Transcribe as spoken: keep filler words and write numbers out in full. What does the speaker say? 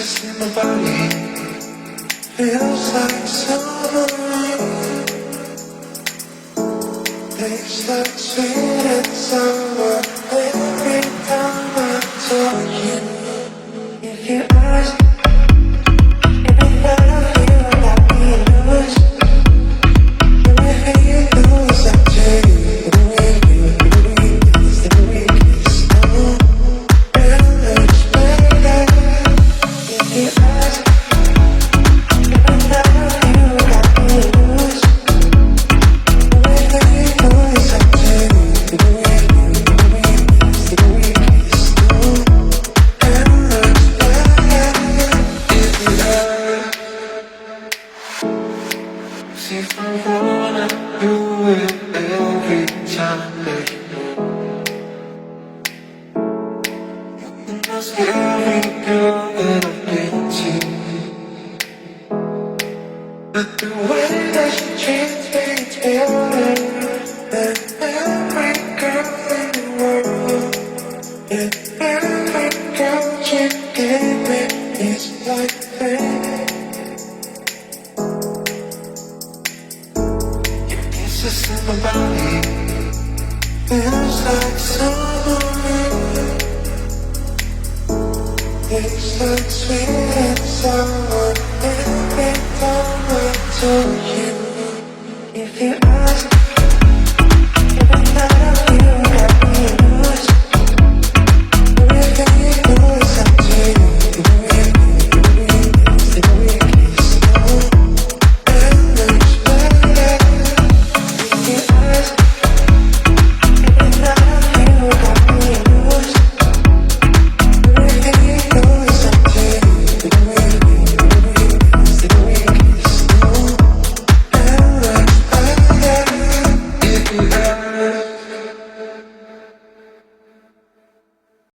kisses in my body feels like summer rain. Tastes like sweet and sour every time I touch you. If you ask, if I feel like we lose, everything you do is up to you. The way you do it is the way you slow. Better explain it. If you ask, if I feel like we lose, everything you do is up to you. The way you do it is the way you slow. Better explain it. If you ask, see if I wanna do it every time that you You're the most every girl that I've been to. But the way that you treat me, it's better than every girl in the world. And every girl you give me is like that. Your kisses in my body feels like summer rain. Tastes like sweet and sour every time I touch you. If you ask.